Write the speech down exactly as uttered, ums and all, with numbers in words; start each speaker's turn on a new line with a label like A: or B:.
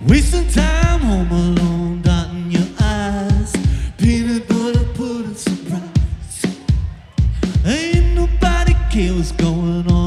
A: Wasting time home alone, dotting your eyes. Peanut butter pudding surprise. Ain't nobody care what's going on